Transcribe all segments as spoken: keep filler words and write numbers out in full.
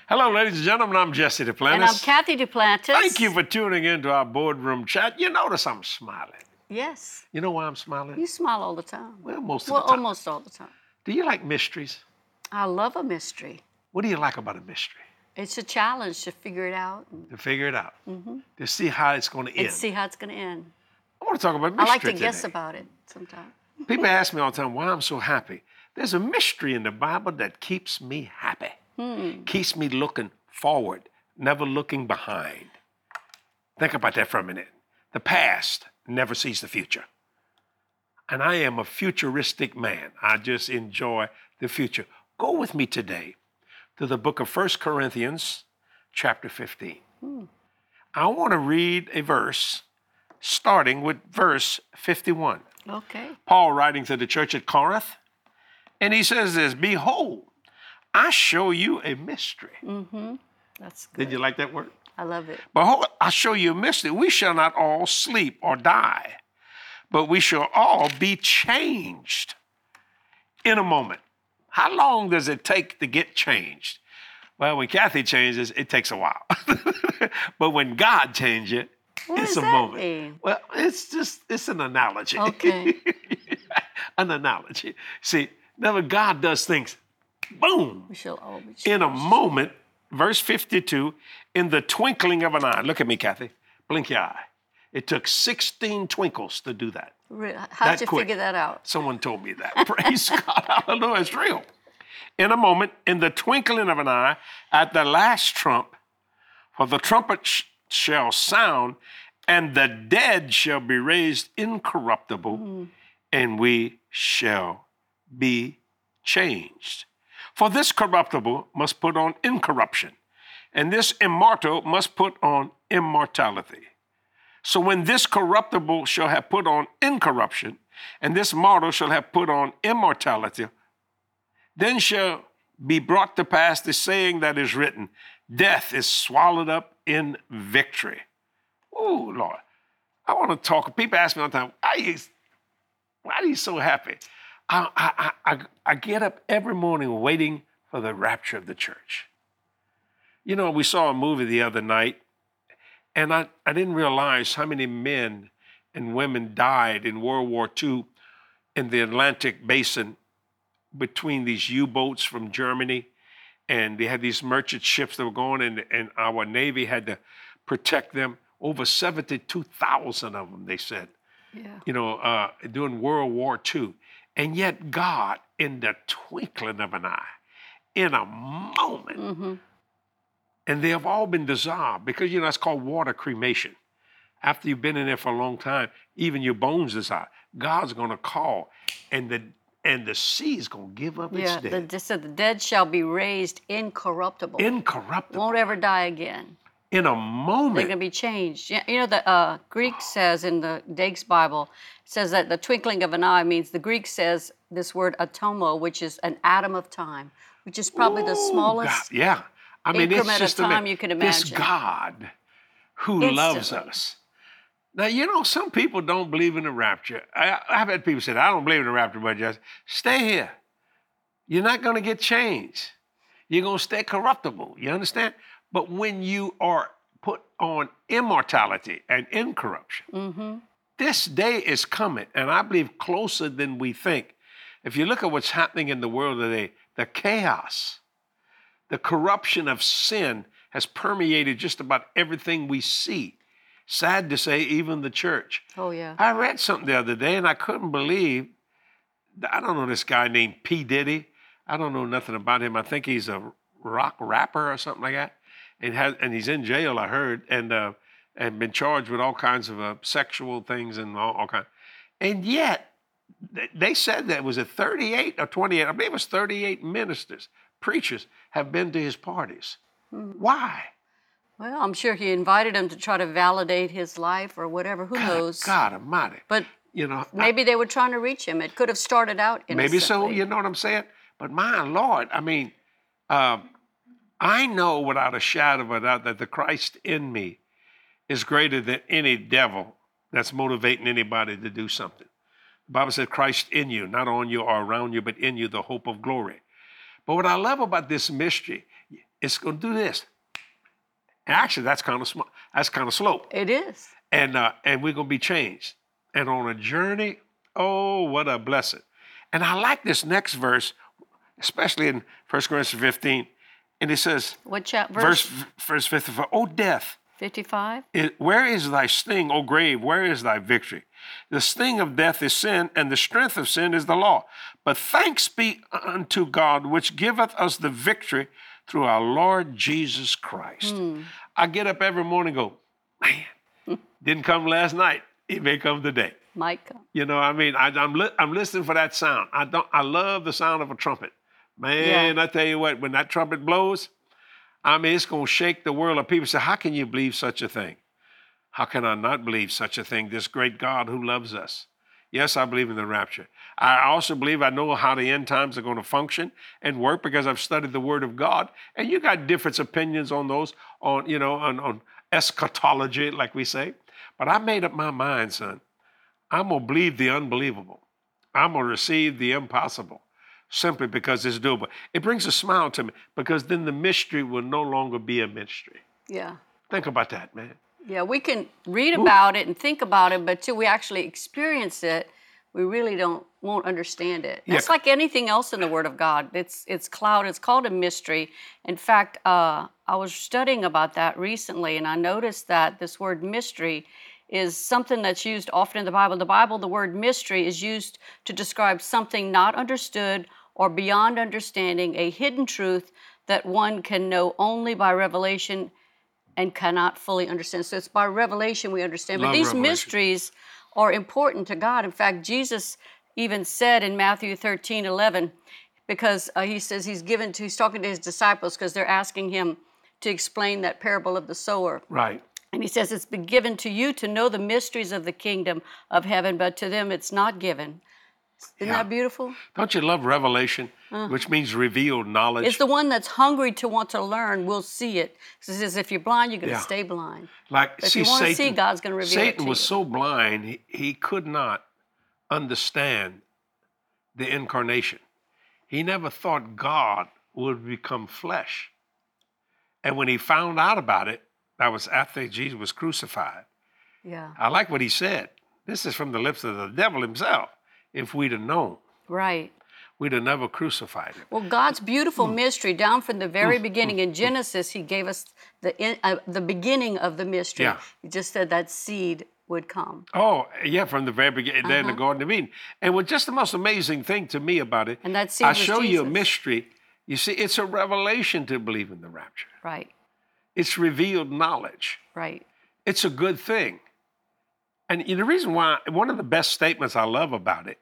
Hello, ladies and gentlemen. I'm Jesse Duplantis. And I'm Kathy Duplantis. Thank you for tuning in to our boardroom chat. You notice I'm smiling. Yes. You know why I'm smiling? You smile all the time. Well, most of well, the time. almost all the time. Do you like mysteries? I love a mystery. What do you like about a mystery? It's a challenge to figure it out. To figure it out. Mm-hmm. To see how it's going to end. And see how it's going to end. I want to talk about mystery I like to today. guess about it sometimes. People ask me all the time why I'm so happy. There's a mystery in the Bible that keeps me happy. Hmm. Keeps me looking forward, never looking behind. Think about that for a minute. The past never sees the future. And I am a futuristic man. I just enjoy the future. Go with me today to the book of First Corinthians, chapter fifteen. Hmm. I want to read a verse starting with verse fifty-one. Okay. Paul writing to the church at Corinth, and he says this, "Behold, I show you a mystery." Mm-hmm. That's good. Did you like that word? I love it. Behold, I show you a mystery. We shall not all sleep or die, but we shall all be changed in a moment. How long does it take to get changed? Well, when Kathy changes, it takes a while. But when God changes it, what it's does a that moment. Mean? Well, it's just, it's an analogy. Okay. An analogy. See, whenever God does things, boom, We shall all be changed. in a moment, verse fifty-two, in the twinkling of an eye. Look at me, Kathy. Blink your eye. It took sixteen twinkles to do that. Re- How'd That you quick. figure that out? Someone told me that. Praise God. Hallelujah. It's real. In a moment, in the twinkling of an eye, at the last trump, for the trumpet sh- shall sound, and the dead shall be raised incorruptible, mm. and we shall be changed. For this corruptible must put on incorruption, and this immortal must put on immortality. So when this corruptible shall have put on incorruption, and this mortal shall have put on immortality, then shall be brought to pass the saying that is written, death is swallowed up in victory. Oh, Lord. I want to talk. People ask me all the time, why are you, why are you so happy? I, I, I, I get up every morning waiting for the rapture of the church. You know, we saw a movie the other night, and I, I didn't realize how many men and women died in World War Two in the Atlantic basin between these U-boats from Germany, and they had these merchant ships that were going, and, and our Navy had to protect them. Over seventy-two thousand of them, they said, yeah. you know, uh, during World War Two. And yet God, in the twinkling of an eye, in a moment, Mm-hmm. and they have all been dissolved because, you know, that's called water cremation. After you've been in there for a long time, even your bones dissolve. God's going to call, and the and the sea's going to give up Yeah, its the, dead. just said the dead shall be raised incorruptible. Incorruptible. Won't ever die again. In a They're moment. going to be changed. You know, the uh, Greek says in the Dake's Bible, says that the twinkling of an eye means, the Greek says this word atomo, which is an atom of time, which is probably the Ooh, smallest God, yeah. I mean, it's increment just of time a, you can this imagine. God who Instantly. loves us. Now, you know, some people don't believe in the rapture. I, I've had people say, I don't believe in the rapture, but just stay here. You're not going to get changed. You're going to stay corruptible. You understand? But when you are put on immortality and incorruption, Mm-hmm. this day is coming, and I believe closer than we think. If you look at what's happening in the world today, the chaos, the corruption of sin has permeated just about everything we see. Sad to say, even the church. Oh, yeah. I read something the other day, and I couldn't believe, I don't know this guy named P. Diddy. I don't know nothing about him. I think he's a rock rapper or something like that. And, has, and he's in jail, I heard, and uh, and been charged with all kinds of uh, sexual things and all, all kinds. And yet, th- they said that was it thirty-eight or twenty-eight, I believe it was thirty-eight ministers, preachers, have been to his parties. Hmm. Why? Well, I'm sure he invited him to try to validate his life or whatever. Who God, knows? God Almighty. But you know, maybe I, they were trying to reach him. It could have started out innocently. Maybe so, you know what I'm saying? But my Lord, I mean, um, I know without a shadow of a doubt that the Christ in me is greater than any devil that's motivating anybody to do something. The Bible says Christ in you, not on you or around you, but in you, the hope of glory. But what I love about this mystery, it's going to do this. And actually, that's kind of small. That's kind of slow. It is. And uh, and we're going to be changed. And on a journey, oh, what a blessing. And I like this next verse, especially in First Corinthians fifteen. And it says, What chapter? Verse, verse, verse fifty-five, "O death, fifty-five. it- where is thy sting, O grave, where is thy victory? The sting of death is sin, and the strength of sin is the law. But thanks be unto God, which giveth us the victory through our Lord Jesus Christ." Hmm. I get up every morning and go, man, didn't come last night. It may come today. Might come. You know, I mean, I, I'm li- I'm listening for that sound. I don't. I love the sound of a trumpet. Man, Yeah. I tell you what, when that trumpet blows, I mean, it's going to shake the world. Of people say, how can you believe such a thing? How can I not believe such a thing? This great God who loves us. Yes, I believe in the rapture. I also believe I know how the end times are going to function and work because I've studied the Word of God. And you got different opinions on those, on, you know, on, on eschatology, like we say. But I made up my mind, son. I'm going to believe the unbelievable. I'm going to receive the impossible simply because it's doable. It brings a smile to me because then the mystery will no longer be a mystery. Yeah. Think about that, man. Yeah, we can read about it and think about it, but till we actually experience it, we really don't won't understand it. Yeah. It's like anything else in the Word of God. It's it's cloud. It's called a mystery. In fact, uh, I was studying about that recently, and I noticed that this word mystery is something that's used often in the Bible. The Bible, the word mystery is used to describe something not understood or beyond understanding, a hidden truth that one can know only by revelation and cannot fully understand. So it's by revelation we understand. Love but these revelation. mysteries are important to God. In fact, Jesus even said in Matthew thirteen eleven, because uh, he says he's given to, he's talking to his disciples because they're asking him to explain that parable of the sower. Right. And he says, it's been given to you to know the mysteries of the kingdom of heaven, but to them it's not given. Isn't Yeah. that beautiful? Don't you love revelation, which means revealed knowledge? It's the one that's hungry to want to learn will see it. So it says, if you're blind, you're going to Yeah. stay blind. Like, But if see, you want to Satan, see, God's going to reveal it Satan to was you. so blind, he, he could not understand the incarnation. He never thought God would become flesh. And when he found out about it, that was after Jesus was crucified. Yeah, I like what he said. This is from the lips of the devil himself. If we'd have known, right. we'd have never crucified him. Well, God's beautiful Hmm. mystery, down from the very beginning in Genesis, he gave us the in, uh, the beginning of the mystery. Yeah. He just said that seed would come. Oh, yeah, from the very beginning, there in the Uh-huh. Garden of Eden. And what's just the most amazing thing to me about it, And that seed I was show you a Jesus. mystery. You see, it's a revelation to believe in the rapture. Right, It's revealed knowledge. right. It's a good thing. And you know, the reason why, one of the best statements I love about it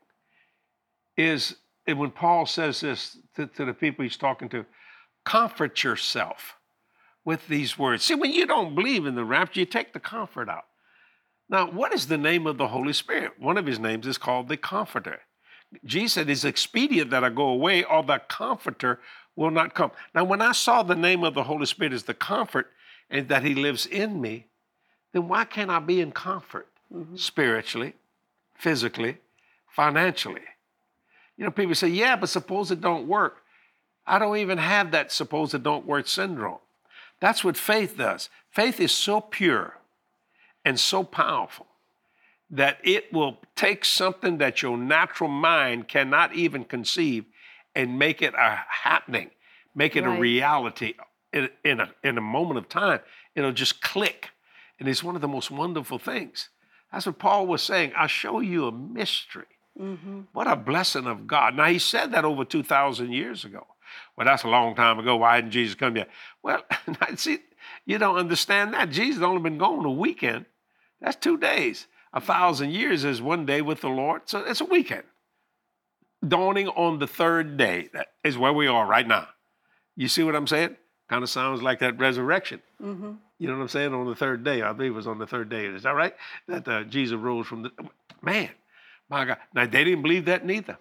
is when Paul says this to, to the people he's talking to, comfort yourself with these words. See, when you don't believe in the rapture, you take the comfort out. Now, what is the name of the Holy Spirit? One of his names is called the Comforter. Jesus said, it's expedient that I go away, or the Comforter will not come. Now, when I saw the name of the Holy Spirit as the Comfort and that he lives in me, then why can't I be in comfort spiritually, physically, financially? You know, people say, yeah, but suppose it don't work. I don't even have that suppose it don't work syndrome. That's what faith does. Faith is so pure and so powerful that it will take something that your natural mind cannot even conceive and make it a happening, make it Right. a reality in, in, a, in a moment of time. It'll just click. And it's one of the most wonderful things. That's what Paul was saying. I show you a mystery. Mm-hmm. What a blessing of God. Now, he said that over two thousand years ago. Well, that's a long time ago. Why didn't Jesus come yet? Well, see, you don't understand that. Jesus only been gone a weekend. That's two days. A thousand years is one day with the Lord. So it's a weekend. Dawning on the third day. That is where we are right now. You see what I'm saying? Kind of sounds like that resurrection. Mm-hmm. You know what I'm saying? On the third day. I believe it was on the third day. Is that right? That uh, Jesus rose from the... Man, my God. Now, they didn't believe that neither.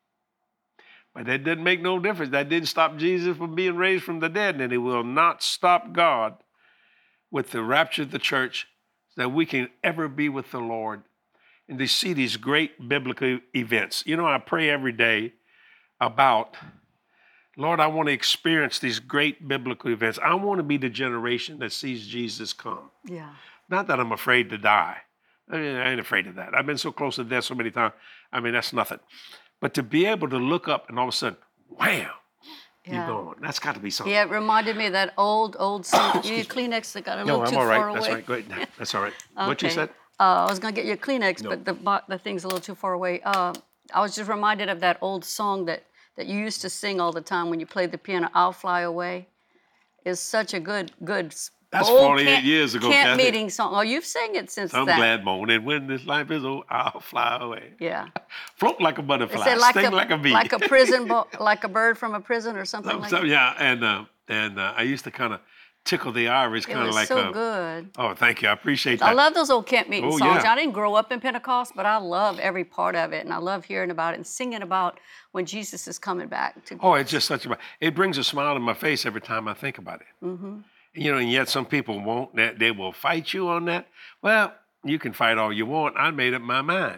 But that didn't make no difference. That didn't stop Jesus from being raised from the dead. And it will not stop God with the rapture of the church so that we can ever be with the Lord and to see these great biblical events. You know, I pray every day about Lord, I want to experience these great biblical events. I want to be the generation that sees Jesus come. Yeah. Not that I'm afraid to die. I mean, I ain't afraid of that. I've been so close to death so many times. I mean, that's nothing. But to be able to look up and all of a sudden, wham, Yeah. you're gone. That's got to be something. Yeah, it reminded me of that old, old song. You need a Kleenex that got a No, little I'm too all right. far away. That's right. Go ahead. That's all right. What you Okay. said? Uh, I was going to get you a Kleenex, No. but the bo- the thing's a little too far away. Uh, I was just reminded of that old song that, that you used to sing all the time when you played the piano, I'll Fly Away. It's such a good, good That's old forty-eight camp, years ago, camp Kathy. meeting song. Oh, you've sang it since I'm then. glad morning when this life is over, I'll fly away. Yeah. Float like a It butterfly, said like sting a, like a bee. like a prison, bo- like a bird from a prison or something So- like so, that. yeah, and uh, and uh, I used to kind of tickle the ivories, It kind of was like so a, good. Oh, thank you. I appreciate that. I love those old camp meeting Oh, songs. yeah. I didn't grow up in Pentecost, but I love every part of it, and I love hearing about it and singing about when Jesus is coming back. To Oh, it's just such a. It brings a smile to my face every time I think about it. Mm-hmm. You know, and yet some people won't. They, they will fight you on that. Well, you can fight all you want. I made up my mind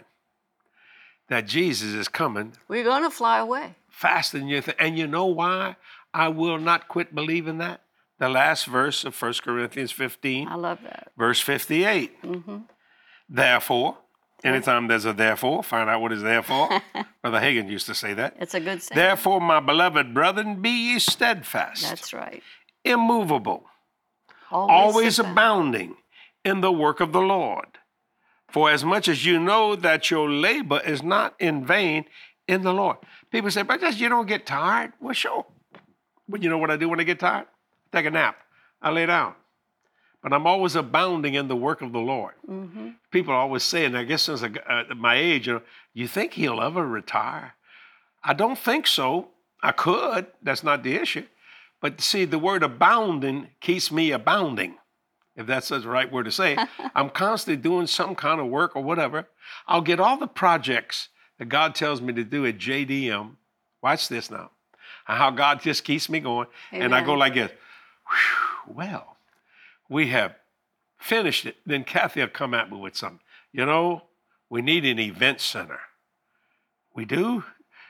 that Jesus is coming We're gonna fly away. faster than you think. And you know why I will not quit believing that? The last verse of First Corinthians fifteen, I love that. verse fifty-eight. Mm-hmm. Therefore, anytime there's a therefore, find out what is therefore. Brother Hagin used to say that. It's a good saying. Therefore, my beloved brethren, be ye steadfast, That's right. immovable, Always, always sit back. abounding in the work of the Lord. For as much as you know that your labor is not in vain in the Lord. People say, but just you don't get tired. Well, sure. But you know what I do when I get tired? Take a nap. I lay down. But I'm always abounding in the work of the Lord. Mm-hmm. People always say, and I guess since I, uh, my age, you know, you think he'll ever retire? I don't think so. I could. That's not the issue. But see, the word abounding keeps me abounding, if that's the right word to say. I'm constantly doing some kind of work or whatever. I'll get all the projects that God tells me to do at J D M. Watch this now. How God just keeps me going. Amen. And I go like this. Whew, well, we have finished it. Then Kathy will come at me with something. You know, we need an event center. We do?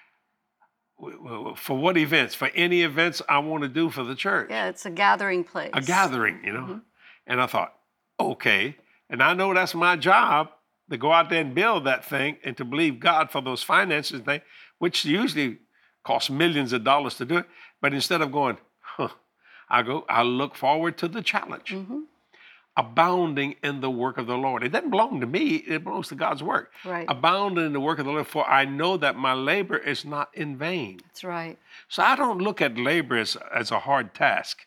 For what events? For any events I want to do for the church. Yeah, it's a gathering place. A gathering, you know. Mm-hmm. And I thought, okay. And I know that's my job to go out there and build that thing and to believe God for those finances thing, which usually costs millions of dollars to do it. But instead of going, huh, I go, I look forward to the challenge. Mm-hmm. Abounding in the work of the Lord. It doesn't belong to me, it belongs to God's work. Right. Abounding in the work of the Lord, for I know that my labor is not in vain. That's right. So I don't look at labor as, as a hard task.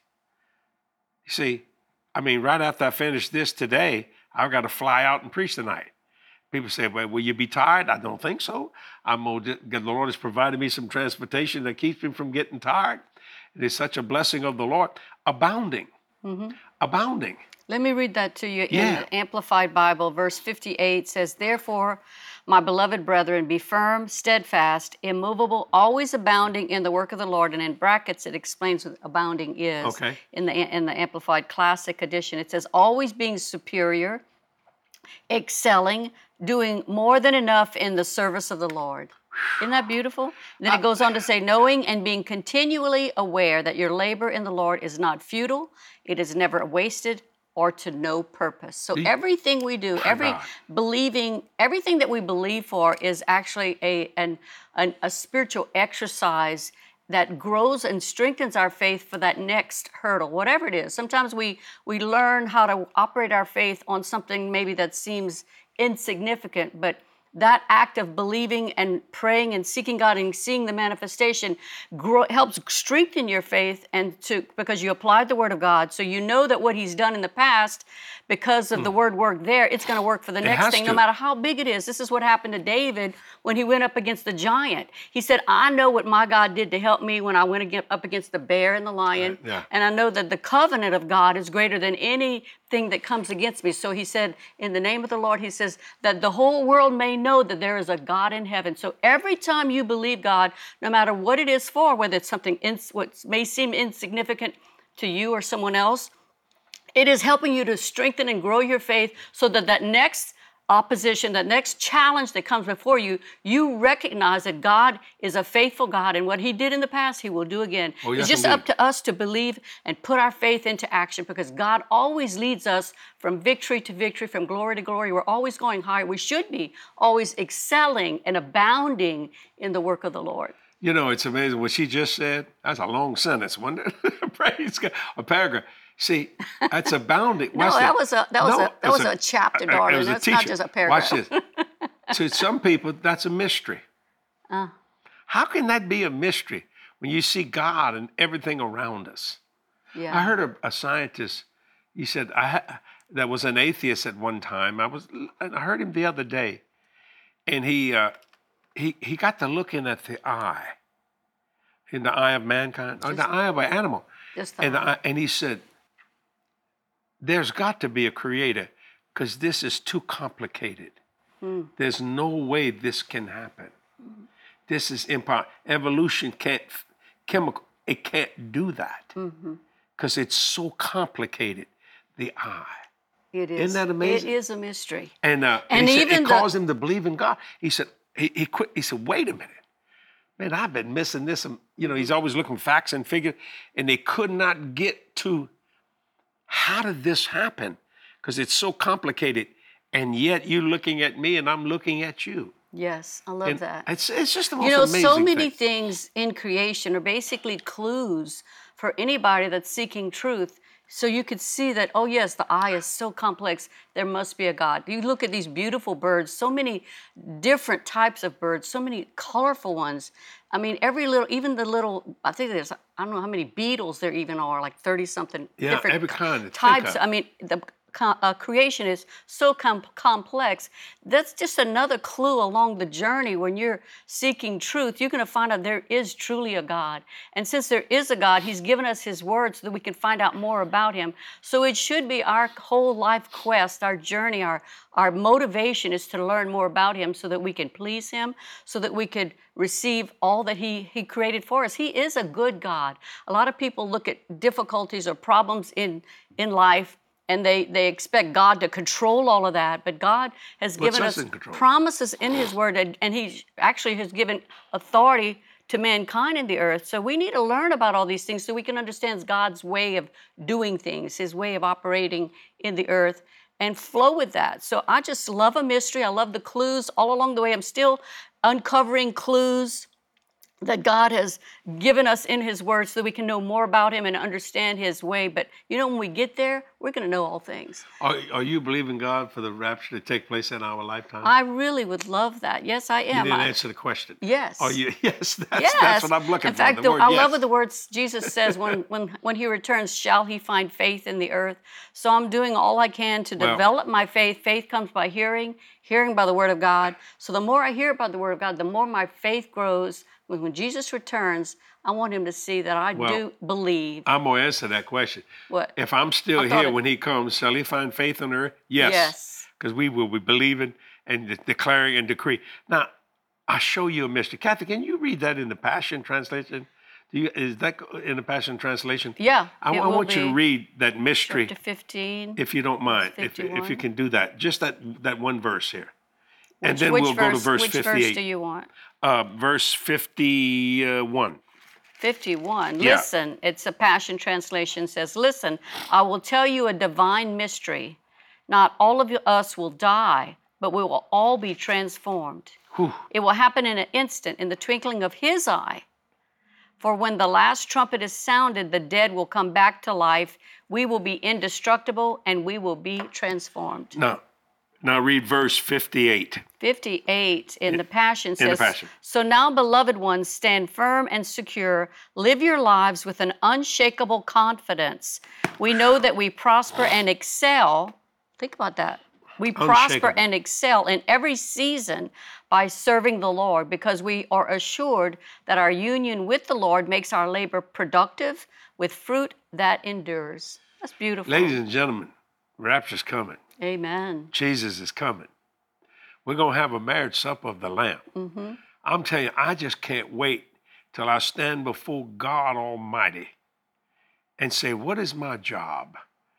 You see, I mean, right after I finish this today, I've got to fly out and preach tonight. People say, well, will you be tired? I don't think so. I'm the Lord has provided me some transportation that keeps me from getting tired. It is such a blessing of the Lord. Abounding. Mm-hmm. Abounding. Let me read that to you Yeah. in the Amplified Bible. Verse fifty-eight says, therefore, my beloved brethren, be firm, steadfast, immovable, always abounding in the work of the Lord. And in brackets, it explains what abounding is. Okay. In the, in the Amplified Classic Edition, it says, always being superior, excelling, doing more than enough in the service of the Lord. Isn't that beautiful? Then it goes on to say, knowing and being continually aware that your labor in the Lord is not futile, it is never wasted, or to no purpose. So everything we do, every God. believing, everything that we believe for is actually a, an, an, a spiritual exercise that grows and strengthens our faith for that next hurdle, whatever it is. Sometimes we, we learn how to operate our faith on something maybe that seems insignificant, but that act of believing and praying and seeking God and seeing the manifestation grow, helps strengthen your faith, and to because you applied the Word of God, so you know that what He's done in the past, because of the Word work there, it's going to work for the next has thing, to. no matter how big it is. This is what happened to David when he went up against the giant. He said, I know what my God did to help me when I went ag- up against the bear and the lion, Right, yeah. and I know that the covenant of God is greater than anything that comes against me. So he said, in the name of the Lord, he says, that the whole world may know that there is a God in heaven. So every time you believe God, no matter what it is for, whether it's something ins- what may seem insignificant to you or someone else, it is helping you to strengthen and grow your faith so that that next opposition, the next challenge that comes before you, you recognize that God is a faithful God, and what he did in the past, he will do again. Oh, yes, it's just indeed. up to us to believe and put our faith into action, because God always leads us from victory to victory, from glory to glory. We're always going higher. We should be always excelling and abounding in the work of the Lord. You know, it's amazing what she just said. That's a long sentence, wasn't it? Praise God. A paragraph. See, that's abounding. No, Watch that this. was a that was No, a that it's was a, chapter, it darling. was a That's not teacher. just a paragraph. Watch this. To some people, that's a mystery. Uh, How can that be a mystery when you see God and everything around us? yeah. I heard a, a scientist. He said I ha- that was an atheist at one time. I was. I heard him the other day, and he uh, he he got to looking at the eye, in the eye of mankind, or Just- the eye of an animal, Just the and the eye. eye, and he said, "There's got to be a creator, because this is too complicated. Hmm. There's no way this can happen. This is impossible. Evolution can't, chemical, it can't do that, Mm-hmm. because it's so complicated. The eye." It is. Isn't that amazing? It is a mystery. And, uh, And he said, even it the- caused him to believe in God. He said, he, he quit. He said, wait a minute. Man, I've been missing this. And, you know, he's always looking for facts and figures. And they could not get to how did this happen? Because it's so complicated. And yet you're looking at me and I'm looking at you. Yes, I love And that. It's, it's just the most You know, amazing so many thing. things in creation are basically clues for anybody that's seeking truth. So you could see that, oh yes, the eye is so complex, there must be a God. You look at these beautiful birds, so many different types of birds, so many colorful ones. I mean, every little, even the little, I think there's, I don't know how many beetles there even are, like thirty something Yeah, different every kind. Think types. of. I mean, the co- uh, creation is so com- complex. That's just another clue along the journey. When you're seeking truth, you're going to find out there is truly a God. And since there is a God, he's given us his word so that we can find out more about him. So it should be our whole life quest, our journey, our, our motivation is to learn more about him so that we can please him, so that we could receive all that he, he created for us. He is a good God. A lot of people look at difficulties or problems in, in life, and they, they expect God to control all of that. But God has Puts given us us in control. promises in his word, and, and he actually has given authority to mankind in the earth. So we need to learn about all these things so we can understand God's way of doing things, his way of operating in the earth, and flow with that. So I just love a mystery. I love the clues all along the way. I'm still uncovering clues that God has given us in his word so that we can know more about him and understand his way. But you know, when we get there, we're going to know all things. Are, are you believing God for the rapture to take place in our lifetime? I really would love that. Yes, I you am. didn't I- answer the question. Yes. Are you? Yes, that's, Yes. that's what I'm looking in for. fact, the the- word I yes. love what the words Jesus says when, when, when he returns, shall he find faith in the earth? So I'm doing all I can to Well- develop my faith. Faith comes by hearing, hearing by the word of God. So the more I hear about the word of God, the more my faith grows. When, when Jesus returns, I want him to see that I Well, do believe. I'm going to answer that question. What? If I'm still I thought here it- when he comes, shall he find faith on earth? Yes. Yes. Because we will be believing and de- declaring and decree. Now, I'll show you a mystery. Kathy, can you read that in the Passion Translation? Do you, is that in the Passion Translation? Yeah, I, it I will want you to be read that mystery, Chapter fifteen. if you don't mind, if, if fifty-one. you can do that. Just that, that one verse here. And Which- then which we'll go to verse Which verse fifty-eight. do you want? Uh, verse fifty-one. fifty-one. Yeah. Listen, it's a Passion Translation says, listen, I will tell you a divine mystery. Not all of us will die, but we will all be transformed. Whew. It will happen in an instant, in the twinkling of his eye. For when the last trumpet is sounded, the dead will come back to life. We will be indestructible and we will be transformed. Now, now read verse fifty-eight. fifty-eight in the Passion In the says, Passion. So now, beloved ones, stand firm and secure. Live your lives with an unshakable confidence. We know that we prosper and excel. Think about that. We prosper Unshakable. and excel in every season by serving the Lord, because we are assured that our union with the Lord makes our labor productive with fruit that endures. That's beautiful. Ladies and gentlemen, rapture's coming. Amen. Jesus is coming. We're going to have a marriage supper of the Lamb. Mm-hmm. I'm telling you, I just can't wait till I stand before God Almighty and say, what is my job?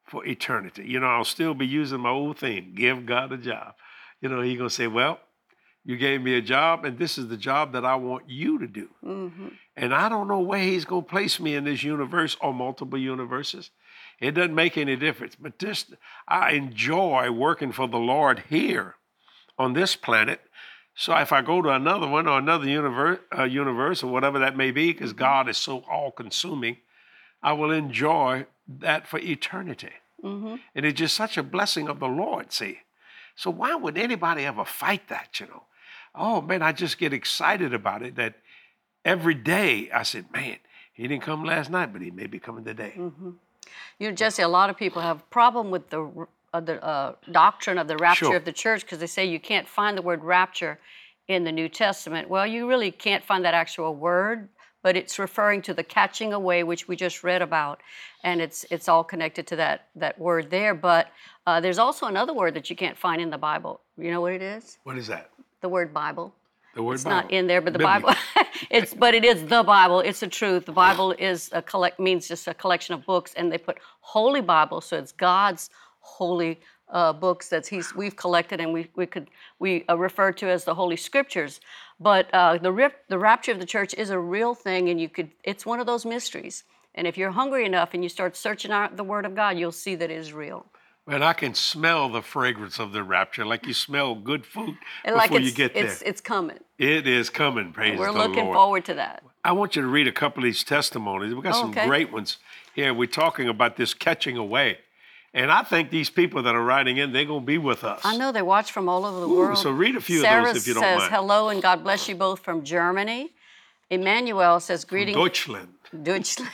for eternity. You know, I'll still be using my old thing, give God a job. You know, he's going to say, well, you gave me a job, and this is the job that I want you to do. Mm-hmm. And I don't know where he's going to place me in this universe or multiple universes. It doesn't make any difference. But this, I enjoy working for the Lord here on this planet. So if I go to another one or another universe, uh, universe or whatever that may be, because God is so all-consuming, I will enjoy that for eternity. Mm-hmm. And it's just such a blessing of the Lord, see. So why would anybody ever fight that, you know? Oh, man, I just get excited about it that every day I said, man, he didn't come last night, but he may be coming today. Mm-hmm. You know, Jesse, a lot of people have a problem with the, uh, the uh, doctrine of the rapture Sure. of the church because they say you can't find the word rapture in the New Testament. Well, you really can't find that actual word, but it's referring to the catching away, which we just read about, and it's it's all connected to that that word there. But uh, there's also another word that you can't find in the Bible. You know what it is? What is that? The word Bible. The word It's Bible. not in there, but the Biblical. Bible. it's but it is the Bible. It's the truth. The Bible is a collect means just a collection of books, and they put Holy Bible, so it's God's holy uh, books that He's we've collected, and we we could we uh, refer to as the Holy Scriptures. But uh, the rip, the rapture of the church is a real thing, and you could. It's one of those mysteries. And if you're hungry enough and you start searching out the Word of God, you'll see that it is real. And I can smell the fragrance of the rapture, like you smell good food And before like it's, you get there. it's it's coming. It is coming, praise We're the looking Lord. forward to that. I want you to read a couple of these testimonies. We've got some Okay. great ones here. We're talking about this catching away. And I think these people that are writing in, they're going to be with us. I know they watch from all over the Ooh, world. so read a few of Sarah those if you don't says, mind. hello and God bless you both from Germany. Emmanuel says, greeting. Deutschland. Deutschland.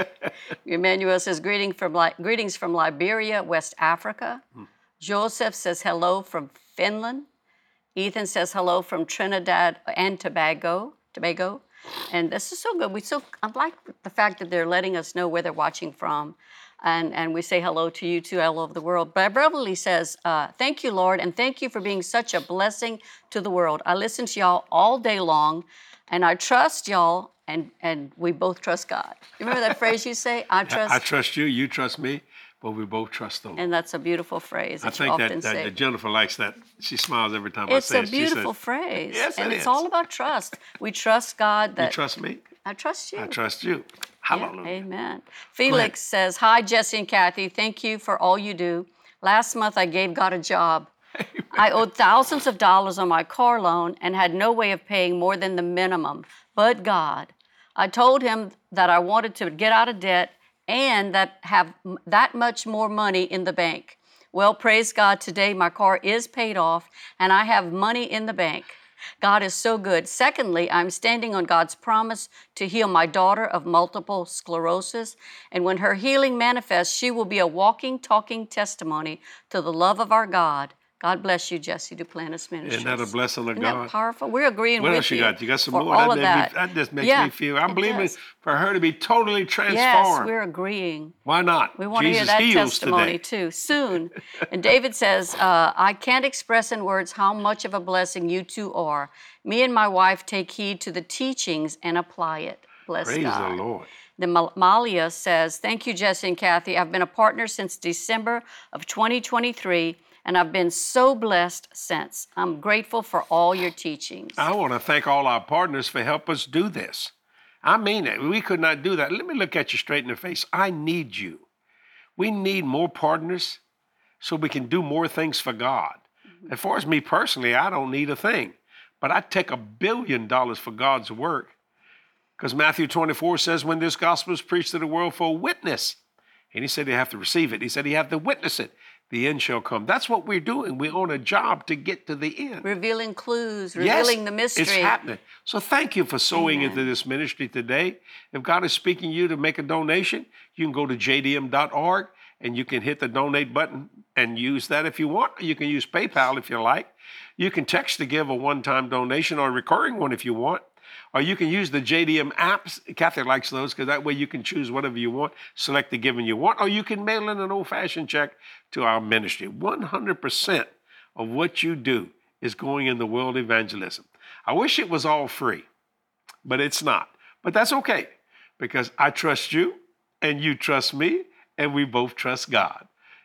Emmanuel says, greeting from Li- greetings from Liberia, West Africa. Hmm. Joseph says, hello from Finland. Ethan says, hello from Trinidad and Tobago. Tobago. And this is so good. We so I like the fact that they're letting us know where they're watching from. And, and we say hello to you too all over the world. But Beverly says, uh, thank you, Lord, and thank you for being such a blessing to the world. I listen to y'all all day long, and I trust y'all, and, and we both trust God. You remember that phrase you say? I trust. I trust you, you trust me, but we both trust the Lord. And that's a beautiful phrase I that you think often that, that, say. that Jennifer likes that. She smiles every time It's I say a it. beautiful She says, phrase. Yes, and it it's is. all about trust. We trust God that you trust me? I trust you. I trust you. Yeah, Hallelujah. amen. Felix says, hi, Jesse and Kathy. Thank you for all you do. Last month, I gave God a job. I owed thousands of dollars on my car loan and had no way of paying more than the minimum, but God. I told him that I wanted to get out of debt and that have m- that much more money in the bank. Well, praise God, today my car is paid off and I have money in the bank. God is so good. Secondly, I'm standing on God's promise to heal my daughter of multiple sclerosis. And when her healing manifests, she will be a walking, talking testimony to the love of our God. God bless you, Jesse Duplantis Ministries. Isn't that a blessing of Isn't God? that powerful? We're agreeing What with else you you. got? You got some for more? all that, of made that. Me, that just makes yeah, me feel. I'm it believing does. for her to be totally transformed. Yes, we're agreeing. Why not? We want Jesus to hear that heals testimony today. too, soon. And David says, uh, I can't express in words how much of a blessing you two are. Me and my wife take heed to the teachings and apply it. Bless Praise God. the Lord. Then Mal- Malia says, thank you, Jesse and Kathy. I've been a partner since December of twenty twenty-three, and I've been so blessed since. I'm grateful for all your teachings. I want to thank all our partners for helping us do this. I mean it. We could not do that. Let me look at you straight in the face. I need you. We need more partners so we can do more things for God. Mm-hmm. As far as me personally, I don't need a thing. But I'd take a billion dollars for God's work. Because Matthew twenty-four says, when this gospel is preached to the world for a witness, and he said they have to receive it. He said you have to witness it. The end shall come. That's what we're doing. We're on a job to get to the end. Revealing clues, Yes, revealing the mystery. It's happening. So thank you for sowing Amen. into this ministry today. If God is speaking you to make a donation, you can go to j d m dot org and you can hit the donate button and use that if you want. You can use PayPal if you like. You can text to give a one-time donation or a recurring one if you want. Or you can use the J D M apps. Kathy likes those because that way you can choose whatever you want, select the giving you want, or you can mail in an old-fashioned check to our ministry. one hundred percent of what you do is going in the world evangelism. I wish it was all free, but it's not. But that's okay because I trust you and you trust me and we both trust God.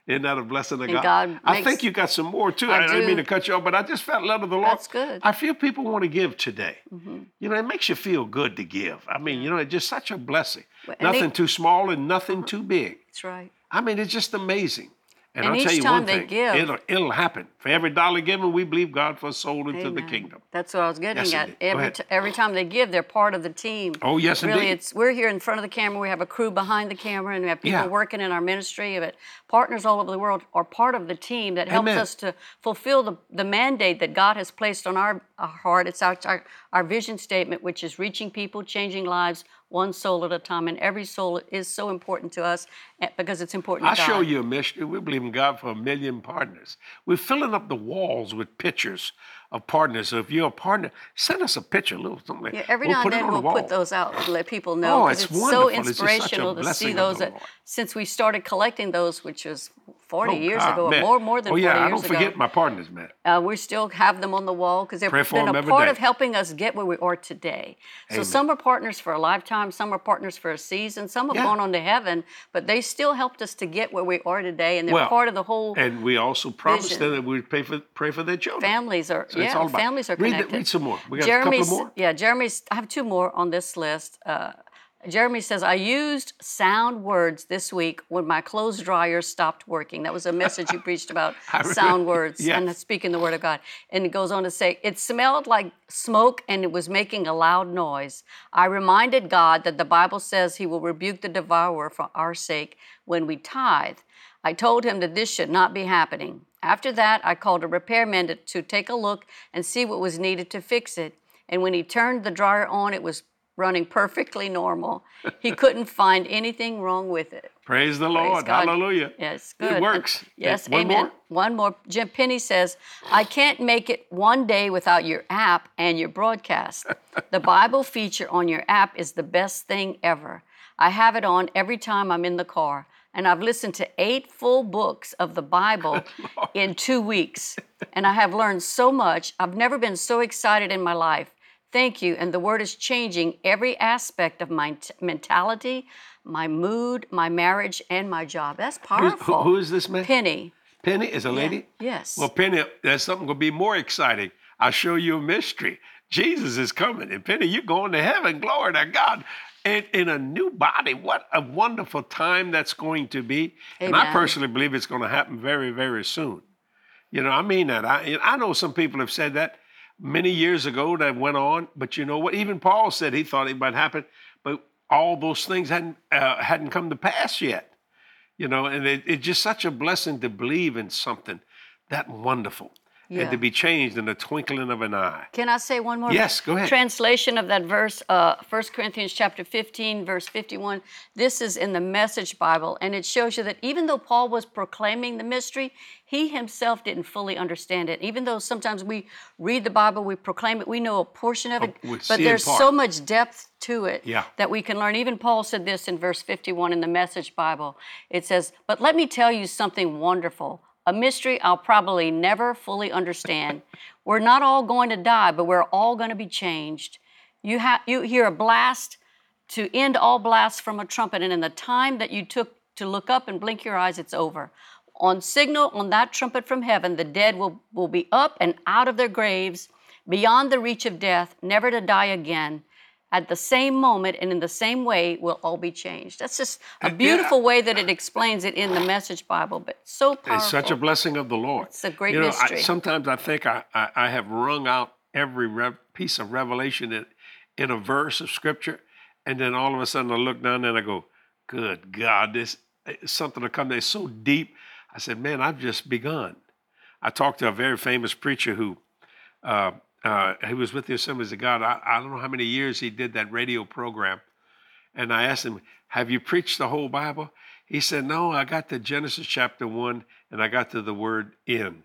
Isn't that a blessing of And God? God I makes- think you got some more too. I I, I didn't mean do. to cut you off, but I just felt led of the Lord. That's good. I feel people want to give today. Mm-hmm. You know, it makes you feel good to give. I mean, Yeah. you know, it's just such a blessing. Well, and Nothing they- too small and nothing too big. That's right. I mean, it's just amazing. And, And I'll tell each you time one they thing, give- it'll, it'll happen. For every dollar given, we believe God for a soul into the Amen. kingdom. That's what I was getting Yes, at. indeed. Go Every ahead. t- every time they give, they're part of the team. Oh, yes, really, indeed. it's we're here in front of the camera. We have a crew behind the camera, and we have people Yeah. working in our ministry. But partners all over the world are part of the team that helps Amen. us to fulfill the, the mandate that God has placed on our, our heart. It's our, our our vision statement, which is reaching people, changing lives, one soul at a time. And every soul is so important to us eh, because it's important I'll to God. show you a mystery. We believe in God for a million partners. We're filling up the walls with pictures of partners. So if you're a partner, send us a picture, a little something like Yeah, every we'll now put and it then on the we'll wall. put those out to let people know. Oh, 'cause it's it's wonderful. so It's just such a inspirational to blessing see of those the that Lord. since we started collecting those, which was forty Oh, years God, ago, or man. more more than Oh, yeah, forty I years don't forget ago. my partners, man. Uh, we still have them on the wall because they've Pray for been them a every part day. of helping us get where we are today. So Amen. some are partners for a lifetime, some are partners for a season, some have Yeah. gone on to heaven, but they still helped us to get where we are today, and they're Well, part of the whole. And we also promised vision. them that we'd pray for, pray for their children. Families are So it's yeah, all about- families are read the- connected. read some more. We got a Jeremy's, couple more? Yeah, Jeremy's. I have two more on this list. Uh, Jeremy says, I used sound words this week when my clothes dryer stopped working. That was a message you preached about I sound remember- words yes. and speaking the word of God. And it goes on to say, it smelled like smoke and it was making a loud noise. I reminded God that the Bible says he will rebuke the devourer for our sake when we tithe. I told him that this should not be happening. After that, I called a repairman to, to take a look and see what was needed to fix it. And when he turned the dryer on, it was running perfectly normal. He couldn't find anything wrong with it. Praise the Praise Lord. God. Hallelujah. Yes, good. It works. Yes, One amen. more? One more. Jim Penny says, I can't make it one day without your app and your broadcast. The Bible feature on your app is the best thing ever. I have it on every time I'm in the car. And I've listened to eight full books of the Bible in two weeks. And I have learned so much. I've never been so excited in my life. Thank you. And the word is changing every aspect of my t- mentality, my mood, my marriage, and my job. That's Who's- powerful. who- who is this man? Penny. Penny is a lady? Yes. Well, Penny, there's something going to be more exciting. I'll show you a mystery. Jesus is coming. And Penny, you're going to heaven. Glory to God. And in a new body. What a wonderful time that's going to be. And I Amen. personally believe it's going to happen very, very soon. You know, I mean that. I, I know some people have said that many years ago that went on. But you know what? Even Paul said he thought it might happen. But all those things hadn't, uh, hadn't come to pass yet. You know, and it, it's just such a blessing to believe in something that wonderful Yeah. and to be changed in the twinkling of an eye. Can I say one more? Yes, go ahead. Translation of that verse, uh, First Corinthians chapter fifteen, verse fifty-one. This is in the Message Bible, and it shows you that even though Paul was proclaiming the mystery, he himself didn't fully understand it. Even though sometimes we read the Bible, we proclaim it, we know a portion of it, Oh, we but see in there's part. so much depth to it Yeah. that we can learn. Even Paul said this in verse fifty-one in the Message Bible. It says, but let me tell you something wonderful. A mystery I'll probably never fully understand. We're not all going to die, but we're all going to be changed. You, ha- you hear a blast to end all blasts from a trumpet, and in the time that you took to look up and blink your eyes, it's over. On signal on that trumpet from heaven, the dead will, will be up and out of their graves, beyond the reach of death, never to die again. At the same moment and in the same way, we'll all be changed. That's just a beautiful way that it explains it in the Message Bible, but so powerful. It's such a blessing of the Lord. It's a great you know, mystery. I, sometimes I think I, I, I have wrung out every rev, piece of revelation in, in a verse of Scripture, and then all of a sudden I look down and I go, good God, this something to come there so deep. I said, man, I've just begun. I talked to a very famous preacher who, uh, uh, he was with the Assemblies of God. I, I don't know how many years he did that radio program. And I asked him, have you preached the whole Bible? He said, no, I got to Genesis chapter one and I got to the word in.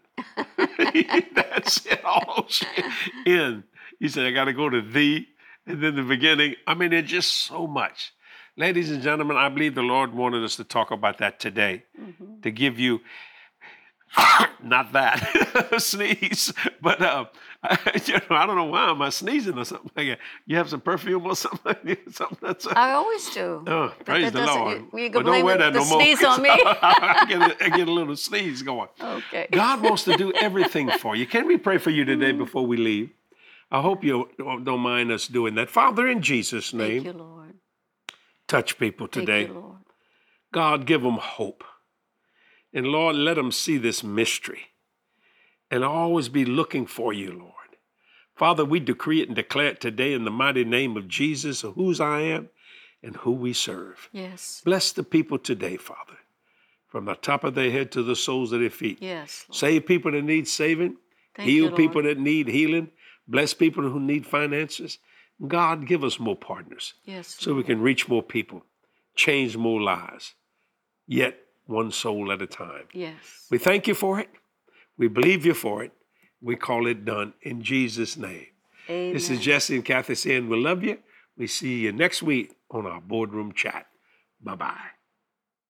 That's it, all in. He said, I got to go to thee and then the beginning. I mean, it's just so much. Ladies and gentlemen, I believe the Lord wanted us to talk about that today, mm-hmm. to give you Not that sneeze, but uh, I, you know, I don't know why am I sneezing or something like that. You have some perfume or something? something that's, uh, I always do. oh, But praise that the doesn't- Lord. You, you But can don't blame wear it- that the no more. sneeze on me. I, get a, I get a little sneeze going. Okay. God wants to do everything for you. Can we pray for you today before we leave? I hope you don't mind us doing that. Father, in Jesus' name, Thank you, Lord. touch people Thank today. you, Lord. God, give them hope. And Lord, let them see this mystery and always be looking for you, Lord. Father, we decree it and declare it today in the mighty name of Jesus, whose I am and who we serve. Yes. Bless the people today, Father, from the top of their head to the soles of their feet. Yes, Lord. Save people that need saving. Thank Heal you, Lord. people that need healing. Bless people who need finances. God, give us more partners Yes, so we Lord. can reach more people, change more lives, yet one soul at a time. Yes. We thank you for it. We believe you for it. We call it done in Jesus' name. Amen. This is Jesse and Kathy saying we love you. We see you next week on our boardroom chat. Bye-bye.